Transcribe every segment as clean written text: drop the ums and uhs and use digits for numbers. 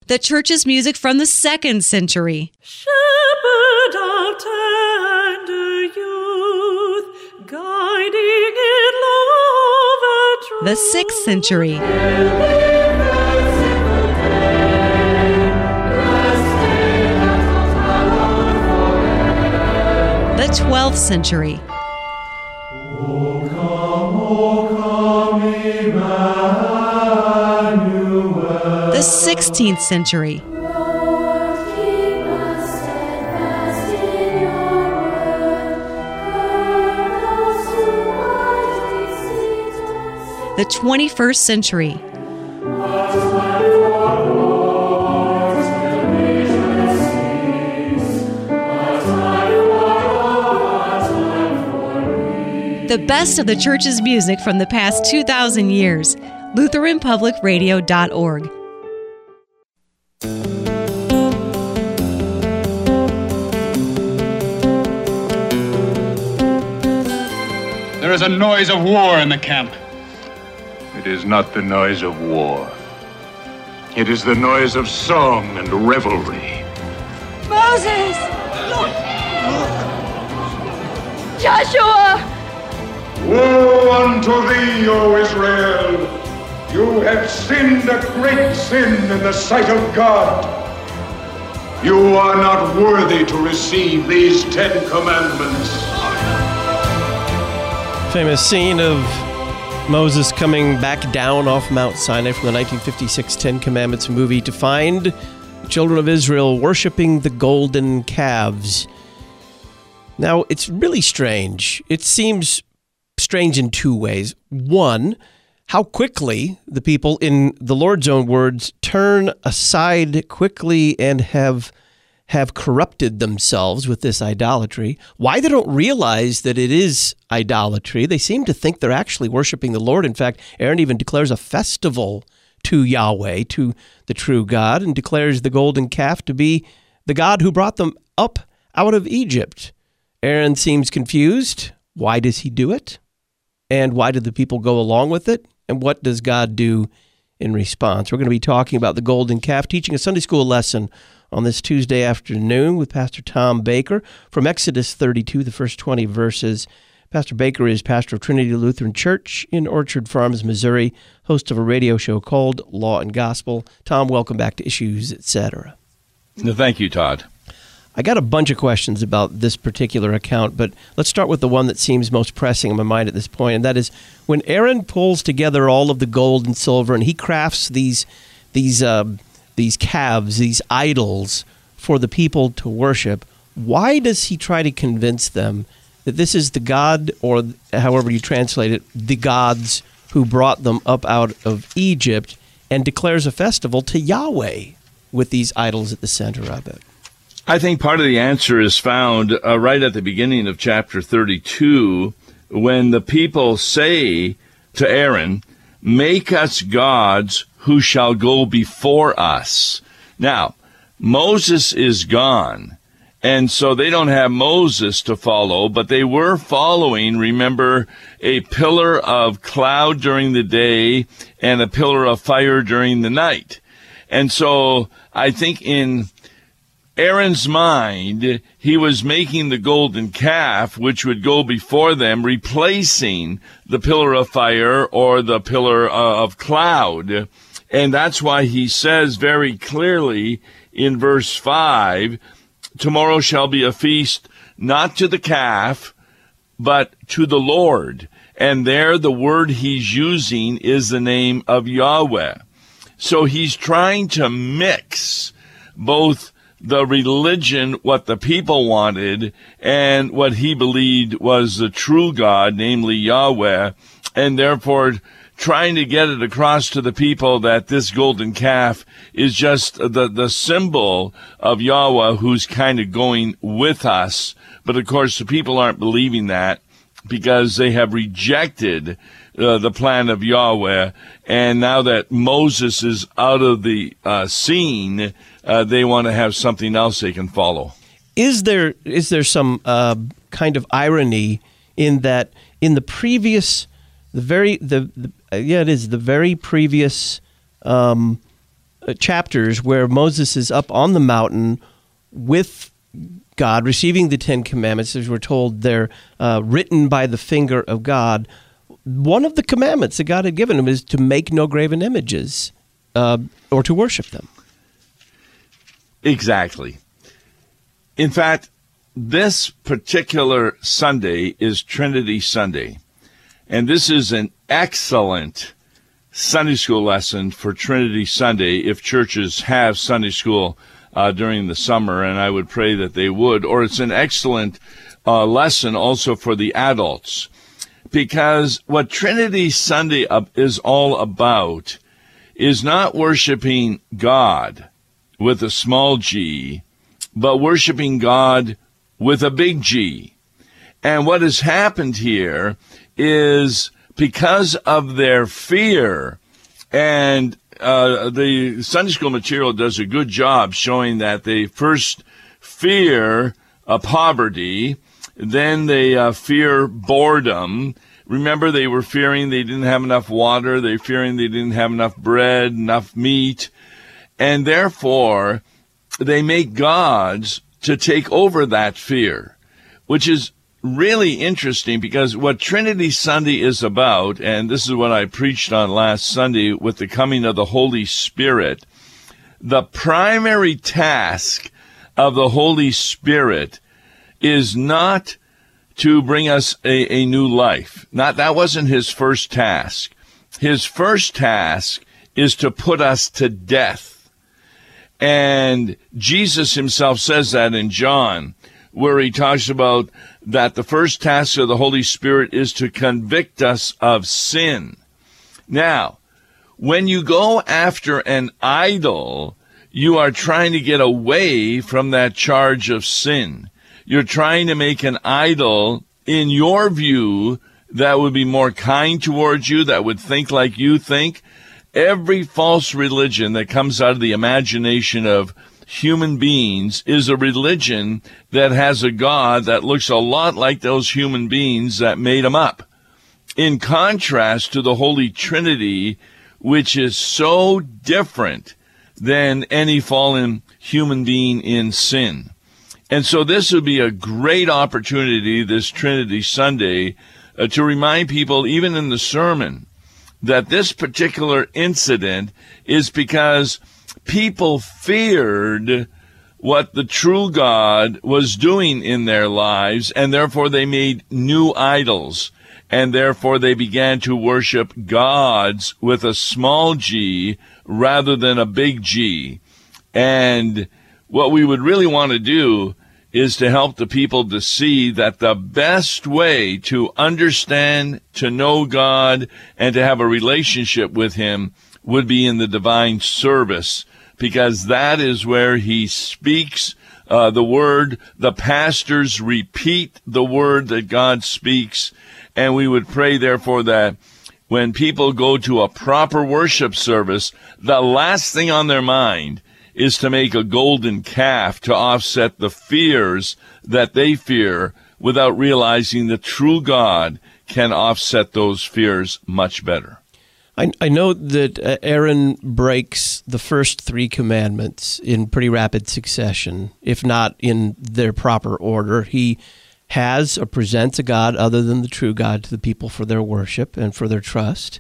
The church's music from the 2nd century. Shepherd of tender youth, guiding in love and truth. The 6th century. The 12th century. O come, Emmanuel. The 16th century. The 21st century. The best of the church's music from the past 2,000 years. LutheranPublicRadio.org. There is a noise of war in the camp. It is not the noise of war. It is the noise of song and revelry. Moses! Look! Joshua! Woe unto thee, O Israel! You have sinned a great sin in the sight of God. You are not worthy to receive these 10 commandments. Famous scene of Moses coming back down off Mount Sinai from the 1956 Ten Commandments movie to find the children of Israel worshiping the golden calves. Now, it's really strange. It seems strange in two ways. One, how quickly the people, in the Lord's own words, turn aside quickly and have corrupted themselves with this idolatry. Why they don't realize that it is idolatry. They seem to think they're actually worshiping the Lord. In fact, Aaron even declares a festival to Yahweh, to the true God, and declares the golden calf to be the God who brought them up out of Egypt. Aaron seems confused. Why does he do it? And why did the people go along with it? And what does God do in response? We're going to be talking about the golden calf, teaching a Sunday school lesson on this Tuesday afternoon with Pastor Tom Baker from Exodus 32, the first 20 verses. Pastor Baker is pastor of Trinity Lutheran Church in Orchard Farms, Missouri, host of a radio show called Law and Gospel. Tom, welcome back to Issues, Etc. Thank you, Todd. I got a bunch of questions about this particular account, but let's start with the one that seems most pressing in my mind at this point, and that is when Aaron pulls together all of the gold and silver and he crafts these calves, these idols for the people to worship, why does he try to convince them that this is the God, or however you translate it, the gods who brought them up out of Egypt, and declares a festival to Yahweh with these idols at the center of it? I think part of the answer is found right at the beginning of chapter 32, when the people say to Aaron, "Make us gods who shall go before us." Now, Moses is gone, and so they don't have Moses to follow, but they were following, remember, a pillar of cloud during the day and a pillar of fire during the night. And so I think in Aaron's mind, he was making the golden calf, which would go before them, replacing the pillar of fire or the pillar of cloud. And that's why he says very clearly in verse 5, "Tomorrow shall be a feast not to the calf, but to the Lord." And there the word he's using is the name of Yahweh. So he's trying to mix both the religion, what the people wanted, and what he believed was the true God, namely Yahweh, and therefore trying to get it across to the people that this golden calf is just the symbol of Yahweh who's kind of going with us. But of course, the people aren't believing that because they have rejected the plan of Yahweh. And now that Moses is out of the scene, they want to have something else they can follow. Is there some kind of irony in that in the previous, the very previous chapters where Moses is up on the mountain with God, receiving the Ten Commandments. As we're told, they're written by the finger of God. One of the commandments that God had given him is to make no graven images or to worship them. Exactly. In fact, this particular Sunday is Trinity Sunday, and this is an excellent Sunday school lesson for Trinity Sunday if churches have Sunday school during the summer, and I would pray that they would. Or it's an excellent lesson also for the adults, because what Trinity Sunday is all about is not worshiping God with a small g, but worshiping God with a big G. And what has happened here is because of their fear, and the Sunday school material does a good job showing that they first fear poverty, then they fear boredom. Remember, they were fearing they didn't have enough water, they were fearing they didn't have enough bread, enough meat, and therefore they make gods to take over that fear, which is really interesting, because what Trinity Sunday is about, and this is what I preached on last Sunday with the coming of the Holy Spirit, the primary task of the Holy Spirit is not to bring us a new life. That wasn't his first task. His first task is to put us to death. And Jesus himself says that in John, where he talks about that the first task of the Holy Spirit is to convict us of sin. Now, when you go after an idol, you are trying to get away from that charge of sin. You're trying to make an idol, in your view, that would be more kind towards you, that would think like you think. Every false religion that comes out of the imagination of human beings is a religion that has a God that looks a lot like those human beings that made him up. In contrast to the Holy Trinity, which is so different than any fallen human being in sin. And so this would be a great opportunity, this Trinity Sunday, to remind people, even in the sermon, that this particular incident is because people feared what the true God was doing in their lives, and therefore they made new idols, and therefore they began to worship gods with a small g rather than a big G. And what we would really want to do is to help the people to see that the best way to understand, to know God, and to have a relationship with him would be in the divine service, because that is where he speaks the word. The pastors repeat the word that God speaks, and we would pray, therefore, that when people go to a proper worship service, the last thing on their mind is to make a golden calf to offset the fears that they fear, without realizing the true God can offset those fears much better. I know that Aaron breaks the first three commandments in pretty rapid succession, if not in their proper order. He has or presents a God other than the true God to the people for their worship and for their trust.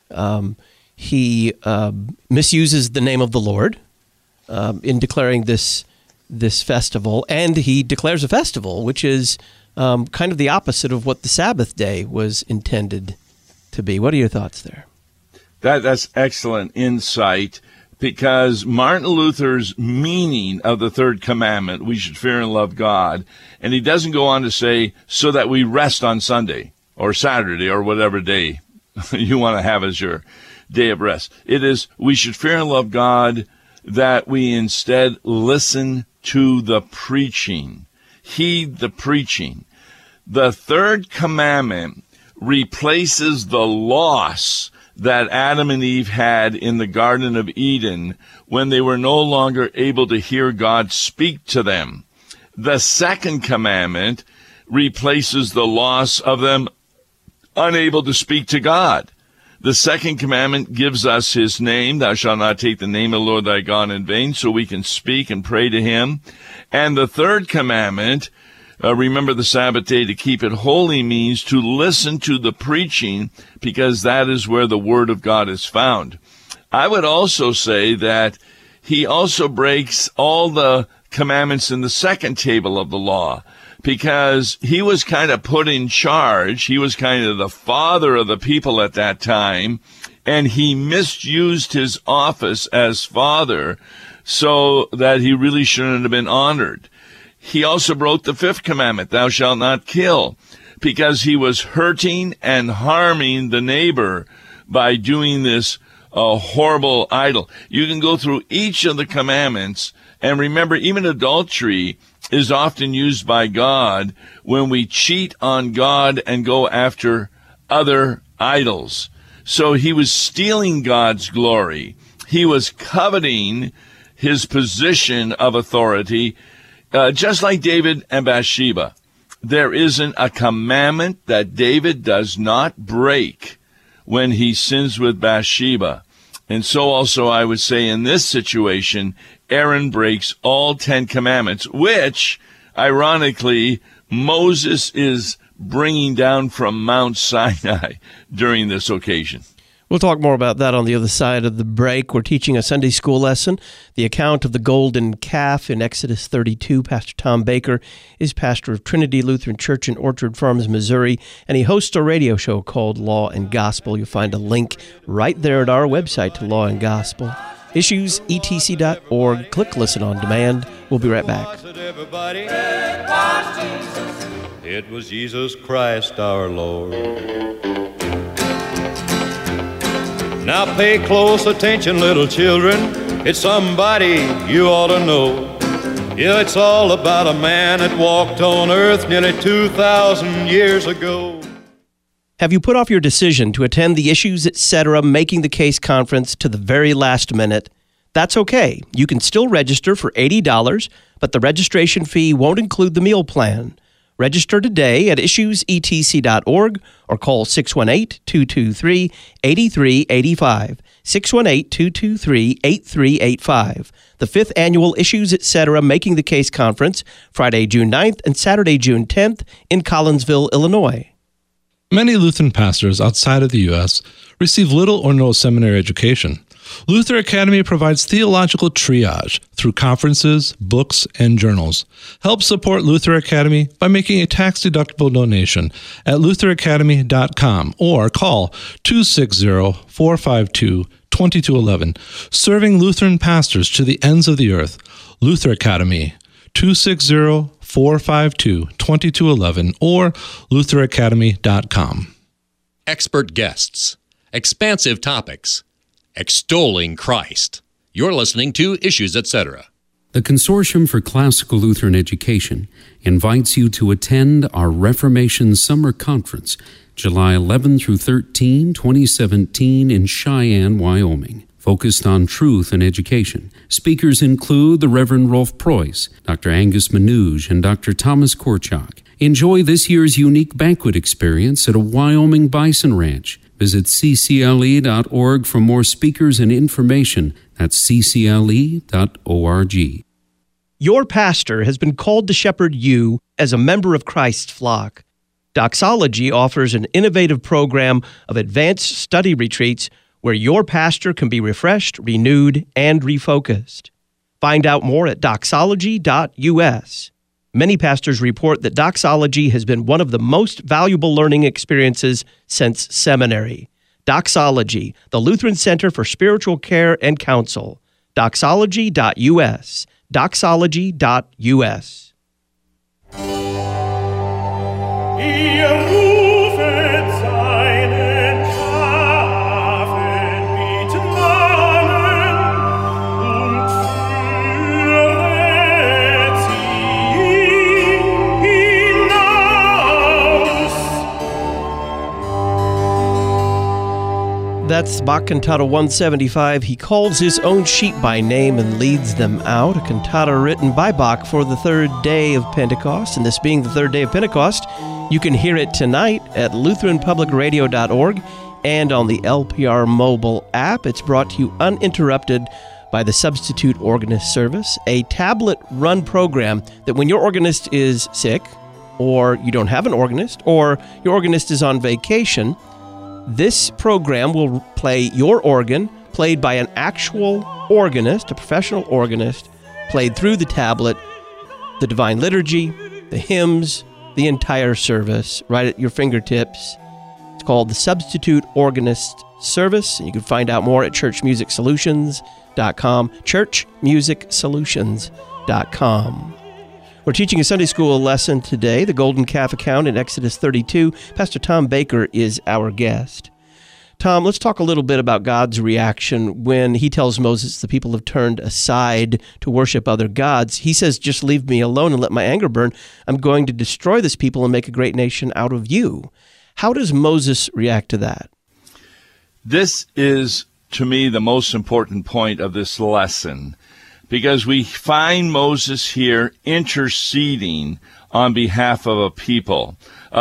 He misuses the name of the Lord in declaring this festival, and he declares a festival, which is kind of the opposite of what the Sabbath day was intended to be. What are your thoughts there? That's excellent insight, because Martin Luther's meaning of the third commandment, we should fear and love God, and he doesn't go on to say, so that we rest on Sunday or Saturday or whatever day you want to have as your day of rest. It is, we should fear and love God, that we instead listen to the preaching, heed the preaching. The third commandment replaces the loss that Adam and Eve had in the Garden of Eden when they were no longer able to hear God speak to them. The second commandment replaces the loss of them unable to speak to God. The second commandment gives us his name. Thou shalt not take the name of the Lord thy God in vain, so we can speak and pray to him. And the third commandment, remember the Sabbath day to keep it holy, means to listen to the preaching, because that is where the word of God is found. I would also say that he also breaks all the commandments in the second table of the law, because he was kind of put in charge. He was kind of the father of the people at that time, and he misused his office as father so that he really shouldn't have been honored. He also broke the fifth commandment, thou shalt not kill, because he was hurting and harming the neighbor by doing this horrible idol. You can go through each of the commandments, and remember, even adultery is often used by God when we cheat on God and go after other idols. So he was stealing God's glory. He was coveting his position of authority, just like David and Bathsheba. There isn't a commandment that David does not break when he sins with Bathsheba. And so also I would say in this situation, Aaron breaks all 10 commandments, which, ironically, Moses is bringing down from Mount Sinai during this occasion. We'll talk more about that on the other side of the break. We're teaching a Sunday school lesson, the account of the golden calf in Exodus 32. Pastor Tom Baker is pastor of Trinity Lutheran Church in Orchard Farms, Missouri, and he hosts a radio show called Law and Gospel. You'll find a link right there at our website to Law and Gospel. IssuesETC.org. Click Listen on Demand. We'll be right back. It was Jesus Christ our Lord. Now pay close attention, little children. It's somebody you ought to know. Yeah, it's all about a man that walked on earth nearly 2,000 years ago. Have you put off your decision to attend the Issues Etc. Making the Case conference to the very last minute? That's okay. You can still register for $80, but the registration fee won't include the meal plan. Register today at issuesetc.org or call 618-223-8385, 618-223-8385. The 5th Annual Issues Etc. Making the Case Conference, Friday, June 9th and Saturday, June 10th in Collinsville, Illinois. Many Lutheran pastors outside of the U.S. receive little or no seminary education. Luther Academy provides theological triage through conferences, books, and journals. Help support Luther Academy by making a tax-deductible donation at lutheracademy.com or call 260-452-2211. Serving Lutheran pastors to the ends of the earth. Luther Academy, 260-452-2211 or lutheracademy.com. Expert guests, expansive topics, extolling Christ. You're listening to Issues Etc. The Consortium for Classical Lutheran Education invites you to attend our Reformation Summer Conference, July 11 through 13, 2017 in Cheyenne, Wyoming. Focused on truth and education. Speakers include the Reverend Rolf Preuss, Dr. Angus Manouge, and Dr. Thomas Korchak. Enjoy this year's unique banquet experience at a Wyoming bison ranch. Visit ccle.org for more speakers and information. That's ccle.org. Your pastor has been called to shepherd you as a member of Christ's flock. Doxology offers an innovative program of advanced study retreats where your pastor can be refreshed, renewed, and refocused. Find out more at doxology.us. Many pastors report that doxology has been one of the most valuable learning experiences since seminary. Doxology, the Lutheran Center for Spiritual Care and Counsel. Doxology.us. Doxology.us. That's Bach Cantata 175. He calls his own sheep by name and leads them out. A cantata written by Bach for the third day of Pentecost. And this being the third day of Pentecost, you can hear it tonight at LutheranPublicRadio.org and on the LPR mobile app. It's brought to you uninterrupted by the Substitute Organist Service, a tablet-run program that when your organist is sick, or you don't have an organist, or your organist is on vacation, this program will play your organ, played by an actual organist, a professional organist, played through the tablet, the Divine Liturgy, the hymns, the entire service, right at your fingertips. It's called the Substitute Organist Service, and you can find out more at churchmusicsolutions.com, churchmusicsolutions.com. We're teaching a Sunday school lesson today, the Golden Calf account in Exodus 32. Pastor Tom Baker is our guest. Tom, let's talk a little bit about God's reaction when he tells Moses the people have turned aside to worship other gods. He says, just leave me alone and let my anger burn. I'm going to destroy this people and make a great nation out of you. How does Moses react to that? This is, to me, the most important point of this lesson, because we find Moses here interceding on behalf of a people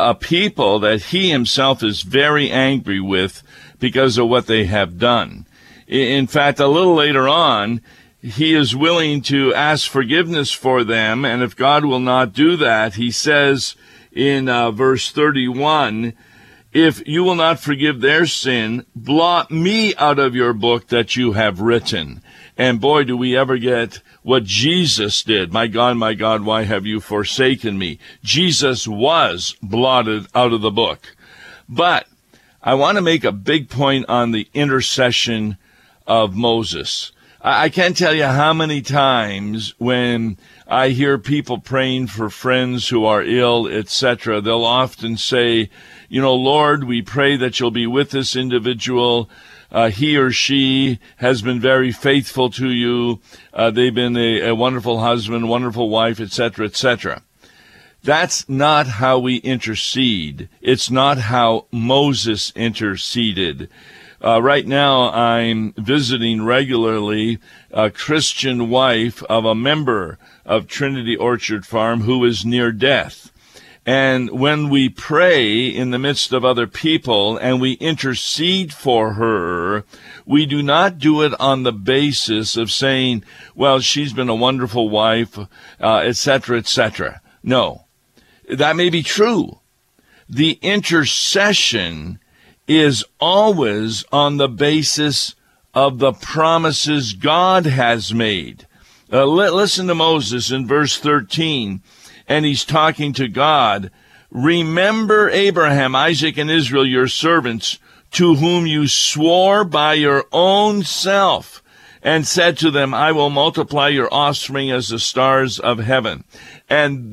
that he himself is very angry with because of what they have done. In fact, a little later on, he is willing to ask forgiveness for them, and if God will not do that, he says in verse 31, if you will not forgive their sin, blot me out of your book that you have written. And boy, do we ever get what Jesus did. My God, why have you forsaken me? Jesus was blotted out of the book. But I want to make a big point on the intercession of Moses. I can't tell you how many times when I hear people praying for friends who are ill, etc., they'll often say, Lord, we pray that you'll be with this individual. He or she has been very faithful to you. They've been a wonderful husband, wonderful wife, etc., etc. That's not how we intercede. It's not how Moses interceded. Right now, I'm visiting regularly a Christian wife of a member of Trinity Orchard Farm who is near death. And when we pray in the midst of other people and we intercede for her, we do not do it on the basis of saying, well, she's been a wonderful wife, etc., etc. No, that may be true. The intercession is always on the basis of the promises God has made. Listen to Moses in verse 13. And he's talking to God. Remember Abraham, Isaac, and Israel, your servants, to whom you swore by your own self, and said to them, I will multiply your offspring as the stars of heaven. And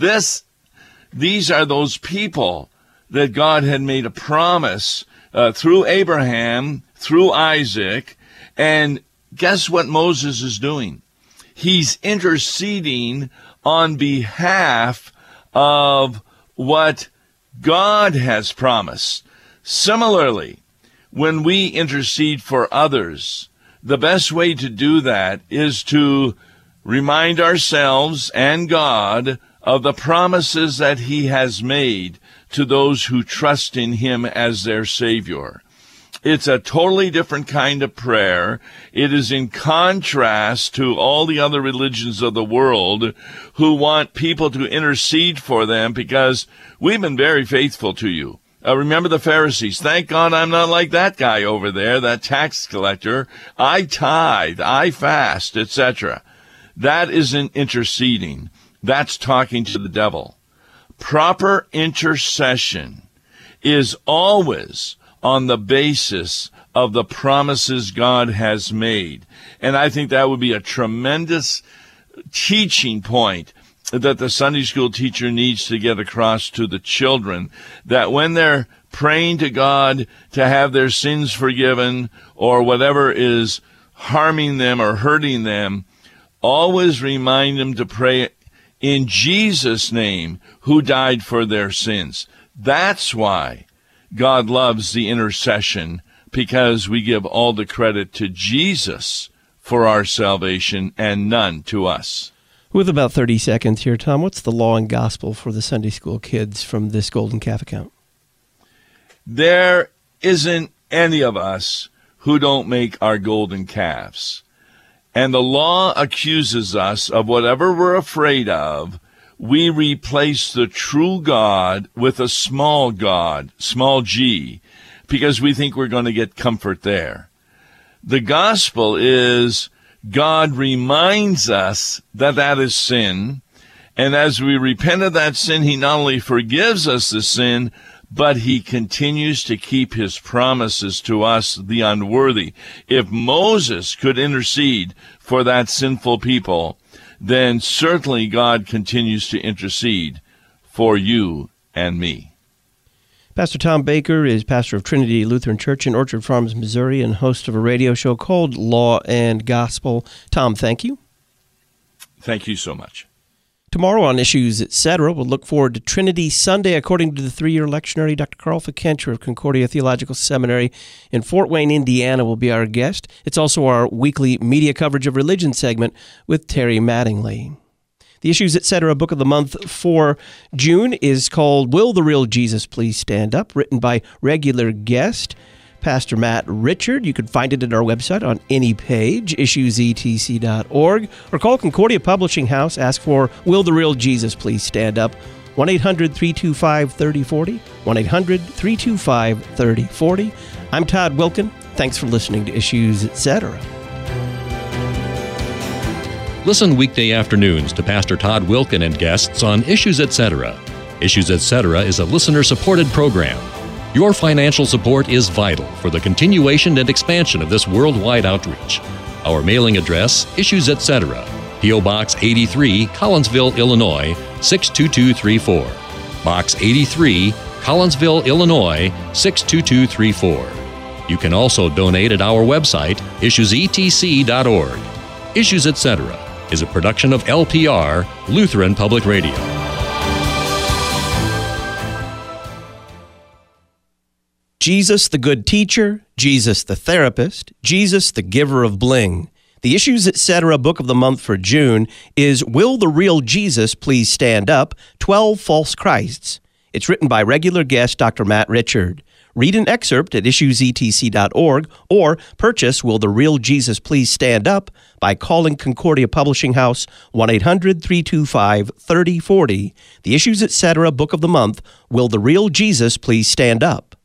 these are those people that God had made a promise through Abraham, through Isaac. And guess what Moses is doing? He's interceding on behalf of what God has promised. Similarly, when we intercede for others, the best way to do that is to remind ourselves and God of the promises that He has made to those who trust in Him as their Savior. It's a totally different kind of prayer. It is in contrast to all the other religions of the world who want people to intercede for them because we've been very faithful to you. Remember the Pharisees. Thank God I'm not like that guy over there, that tax collector. I tithe, I fast, etc. That isn't interceding. That's talking to the devil. Proper intercession is always on the basis of the promises God has made. And I think that would be a tremendous teaching point that the Sunday school teacher needs to get across to the children, that when they're praying to God to have their sins forgiven or whatever is harming them or hurting them, always remind them to pray in Jesus' name, who died for their sins. That's why God loves the intercession, because we give all the credit to Jesus for our salvation and none to us. With about 30 seconds here, Tom, what's the law and gospel for the Sunday school kids from this Golden Calf account? There isn't any of us who don't make our golden calves. And the law accuses us of whatever we're afraid of. We replace the true God with a small God, small g, because we think we're going to get comfort there. The gospel is God reminds us that that is sin, and as we repent of that sin, he not only forgives us the sin, but he continues to keep his promises to us, the unworthy. If Moses could intercede for that sinful people, then certainly God continues to intercede for you and me. Pastor Tom Baker is pastor of Trinity Lutheran Church in Orchard Farms, Missouri, and host of a radio show called Law and Gospel. Tom, thank you. Thank you so much. Tomorrow on Issues, Etc., we'll look forward to Trinity Sunday according to the three-year lectionary. Dr. Carl Fikentra of Concordia Theological Seminary in Fort Wayne, Indiana, will be our guest. It's also our weekly media coverage of religion segment with Terry Mattingly. The Issues, Etc. book of the month for June is called Will the Real Jesus Please Stand Up?, written by regular guest Pastor Matt Richard. You can find it at our website on any page, issuesetc.org, or call Concordia Publishing House. Ask for Will the Real Jesus Please Stand Up? 1-800-325-3040, 1-800-325-3040. I'm Todd Wilken. Thanks for listening to Issues, Etc. Listen weekday afternoons to Pastor Todd Wilken and guests on Issues, Etc. Issues, Etc. is a listener-supported program. Your financial support is vital for the continuation and expansion of this worldwide outreach. Our mailing address, Issues, Etc., P.O. Box 83, Collinsville, Illinois, 62234. Box 83, Collinsville, Illinois, 62234. You can also donate at our website, issuesetc.org. Issues, Etc. is a production of LPR, Lutheran Public Radio. Jesus the good teacher, Jesus the therapist, Jesus the giver of bling. The Issues, Etc. book of the month for June is Will the Real Jesus Please Stand Up? 12 False Christs. It's written by regular guest Dr. Matt Richard. Read an excerpt at issuesetc.org or purchase Will the Real Jesus Please Stand Up? By calling Concordia Publishing House 1-800-325-3040. The Issues, Etc. book of the month, Will the Real Jesus Please Stand Up?